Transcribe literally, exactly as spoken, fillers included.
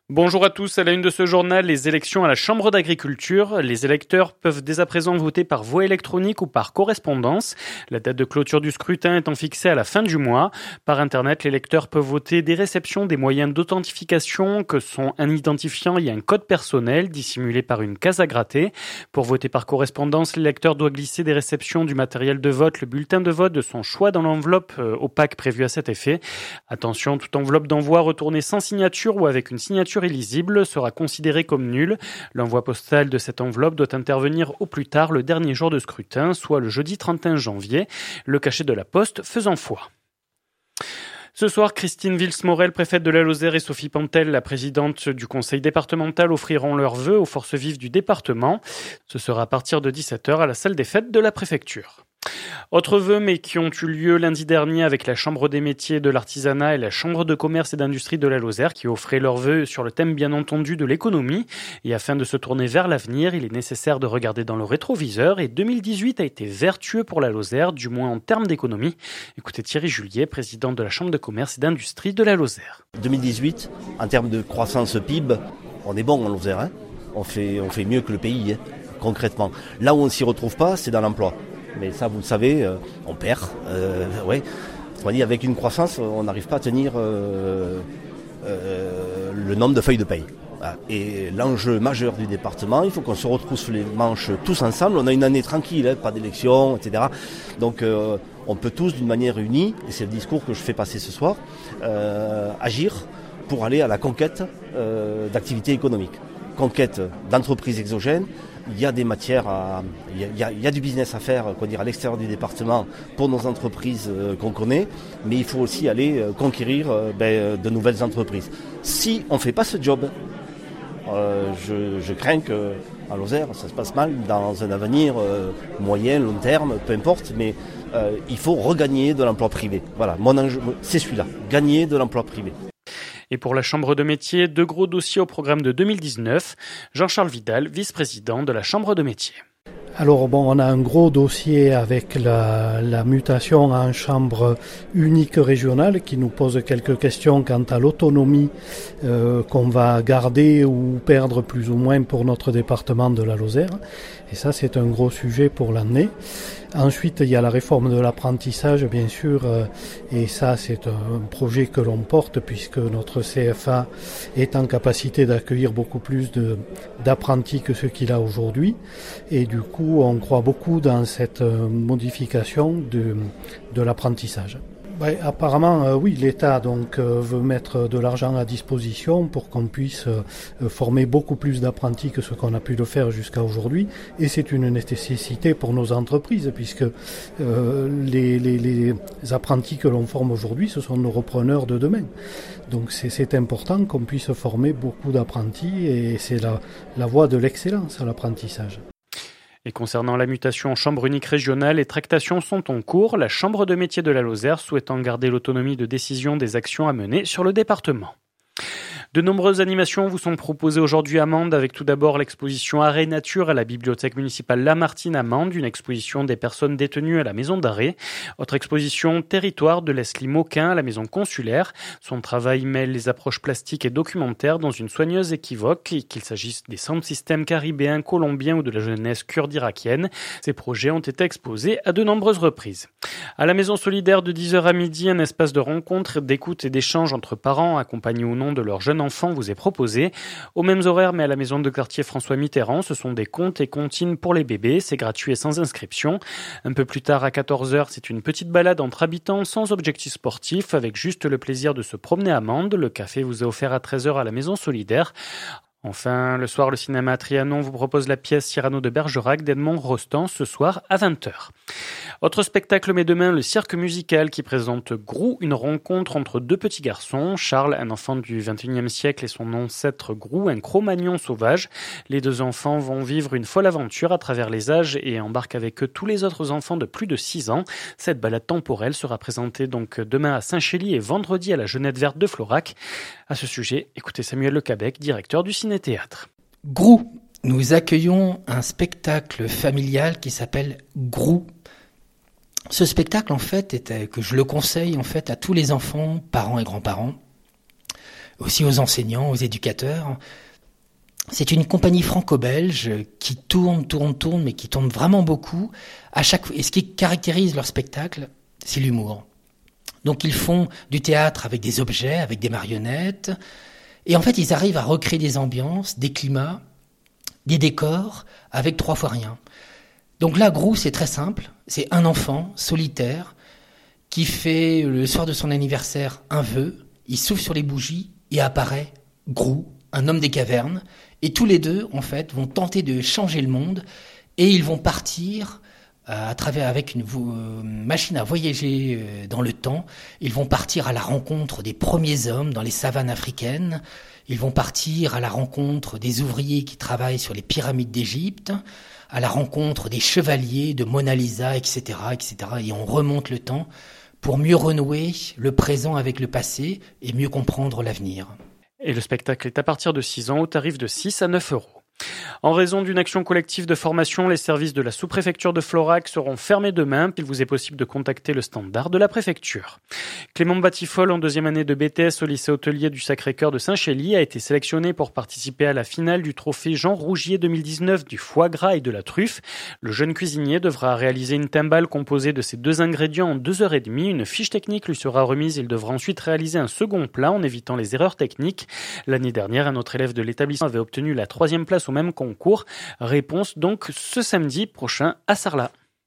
Bonjour à tous, à la une de ce journal, les élections à la Chambre d'agriculture. Les électeurs peuvent dès à présent voter par voie électronique ou par correspondance. La date de clôture du scrutin étant fixée à la fin du mois. Par Internet, les électeurs peuvent voter des réceptions des moyens d'authentification que sont un identifiant et un code personnel dissimulé par une case à gratter. Pour voter par correspondance, l'électeur doit glisser des réceptions du matériel de vote, le bulletin de vote de son choix dans l'enveloppe opaque prévue à cet effet. Attention, toute enveloppe d'envoi retournée sans signature ou avec une signature illisible sera considérée comme nulle. L'envoi postal de cette enveloppe doit intervenir au plus tard le dernier jour de scrutin, soit le jeudi trente et un janvier, le cachet de la poste faisant foi. Ce soir, Christine Vils-Morel, préfète de la Lozère, et Sophie Pantel, la présidente du conseil départemental, offriront leurs vœux aux forces vives du département. Ce sera à partir de dix-sept heures à la salle des fêtes de la préfecture. Autres vœux, mais qui ont eu lieu lundi dernier avec la Chambre des métiers de l'artisanat et la Chambre de commerce et d'industrie de la Lozère qui offraient leurs vœux sur le thème bien entendu de l'économie. Et afin de se tourner vers l'avenir, il est nécessaire de regarder dans le rétroviseur et deux mille dix-huit a été vertueux pour la Lozère, du moins en termes d'économie. Écoutez Thierry Julier, président de la Chambre de commerce et d'industrie de la Lozère. deux mille dix-huit, en termes de croissance P I B, on est bon en Lozère. Hein, on fait, on fait mieux que le pays, hein, concrètement. Là où on ne s'y retrouve pas, c'est dans l'emploi. Mais ça, vous le savez, euh, on perd. Euh, ouais. On dit, avec une croissance, on n'arrive pas à tenir euh, euh, le nombre de feuilles de paye. Voilà. Et l'enjeu majeur du département, il faut qu'on se retrousse les manches tous ensemble. On a une année tranquille, hein, pas d'élection, et cetera. Donc euh, on peut tous, d'une manière unie, et c'est le discours que je fais passer ce soir, euh, agir pour aller à la conquête euh, d'activités économiques. Conquête d'entreprises exogènes. Il y a des matières, à, il, y a, il y a du business à faire quoi dire, à l'extérieur du département pour nos entreprises euh, qu'on connaît, mais il faut aussi aller euh, conquérir euh, ben, de nouvelles entreprises. Si on ne fait pas ce job, euh, je, je crains qu'à Lozère, ça se passe mal dans un avenir euh, moyen, long terme, peu importe, mais euh, il faut regagner de l'emploi privé. Voilà, mon enjeu, c'est celui-là, gagner de l'emploi privé. Et pour la Chambre de métier, deux gros dossiers au programme de deux mille dix-neuf. Jean-Charles Vidal, vice-président de la Chambre de métier. Alors bon, on a un gros dossier avec la, la mutation en chambre unique régionale qui nous pose quelques questions quant à l'autonomie euh, qu'on va garder ou perdre plus ou moins pour notre département de la Lozère. Et ça, c'est un gros sujet pour l'année. Ensuite, il y a la réforme de l'apprentissage, bien sûr, euh, et ça, c'est un projet que l'on porte puisque notre C F A est en capacité d'accueillir beaucoup plus de, d'apprentis que ce qu'il a aujourd'hui. Et du coup, on croit beaucoup dans cette modification de, de l'apprentissage. Ben, apparemment, euh, oui, l'État donc euh, veut mettre de l'argent à disposition pour qu'on puisse euh, former beaucoup plus d'apprentis que ce qu'on a pu le faire jusqu'à aujourd'hui. Et c'est une nécessité pour nos entreprises, puisque euh, les, les, les apprentis que l'on forme aujourd'hui, ce sont nos repreneurs de demain. Donc c'est, c'est important qu'on puisse former beaucoup d'apprentis, et c'est la, la voie de l'excellence à l'apprentissage. Et concernant la mutation en chambre unique régionale, les tractations sont en cours, la Chambre de métier de la Lozère souhaitant garder l'autonomie de décision des actions à mener sur le département. De nombreuses animations vous sont proposées aujourd'hui à Mende, avec tout d'abord l'exposition Arrêt Nature à la bibliothèque municipale Lamartine à Mende, une exposition des personnes détenues à la maison d'arrêt. Autre exposition Territoire de Leslie Mauquin à la maison consulaire. Son travail mêle les approches plastiques et documentaires dans une soigneuse équivoque, qu'il s'agisse des sound systems caribéens, colombiens ou de la jeunesse kurde irakienne. Ces projets ont été exposés à de nombreuses reprises. À la maison solidaire de dix heures à midi, un espace de rencontre, d'écoute et d'échange entre parents, accompagnés ou non de leurs jeunes enfants, vous est proposé. Aux mêmes horaires, mais à la maison de quartier François Mitterrand, ce sont des contes et comptines pour les bébés. C'est gratuit et sans inscription. Un peu plus tard, à quatorze heures, c'est une petite balade entre habitants sans objectif sportif, avec juste le plaisir de se promener à Mende. Le café vous est offert à treize heures à la maison solidaire. Enfin, le soir, le cinéma Trianon vous propose la pièce Cyrano de Bergerac d'Edmond Rostand ce soir à vingt heures. Autre spectacle mais demain, le cirque musical qui présente Grou, une rencontre entre deux petits garçons. Charles, un enfant du vingt et unième siècle, et son ancêtre Grou, un Cro-Magnon sauvage. Les deux enfants vont vivre une folle aventure à travers les âges et embarquent avec eux tous les autres enfants de plus de six ans. Cette balade temporelle sera présentée donc demain à Saint-Chély et vendredi à la Genette Verte de Florac. À ce sujet, écoutez Samuel Lecabec, directeur du Ciné-Théâtre. Grou, nous accueillons un spectacle familial qui s'appelle Grou. Ce spectacle, en fait, est, que je le conseille en fait à tous les enfants, parents et grands-parents. aussi aux enseignants, aux éducateurs. C'est une compagnie franco-belge qui tourne, tourne, tourne, mais qui tourne vraiment beaucoup. À chaque et ce qui caractérise leur spectacle, c'est l'humour. Donc ils font du théâtre avec des objets, avec des marionnettes, et en fait ils arrivent à recréer des ambiances, des climats, des décors avec trois fois rien. Donc là, Grou, c'est très simple. C'est un enfant solitaire qui fait le soir de son anniversaire un vœu. Il souffle sur les bougies et apparaît Grou, un homme des cavernes. Et tous les deux, en fait, vont tenter de changer le monde et ils vont partir euh, à travers avec une euh, machine à voyager euh, dans le temps. Ils vont partir à la rencontre des premiers hommes dans les savanes africaines. Ils vont partir à la rencontre des ouvriers qui travaillent sur les pyramides d'Égypte, à la rencontre des chevaliers de Mona Lisa, et cetera, et cetera. Et on remonte le temps pour mieux renouer le présent avec le passé et mieux comprendre l'avenir. Et le spectacle est à partir de six ans au tarif de six à neuf euros. En raison d'une action collective de formation, les services de la sous-préfecture de Florac seront fermés demain. Il vous est possible de contacter le standard de la préfecture. Clément Batifol, en deuxième année de B T S au lycée hôtelier du Sacré-Cœur de Saint-Chély, a été sélectionné pour participer à la finale du trophée Jean Rougier deux mille dix-neuf du foie gras et de la truffe. Le jeune cuisinier devra réaliser une timbale composée de ces deux ingrédients en deux heures et demie. Une fiche technique lui sera remise. Il devra ensuite réaliser un second plat en évitant les erreurs techniques. L'année dernière, un autre élève de l'établissement avait obtenu la troisième place au même concours. Réponse donc ce samedi prochain à Sarlat.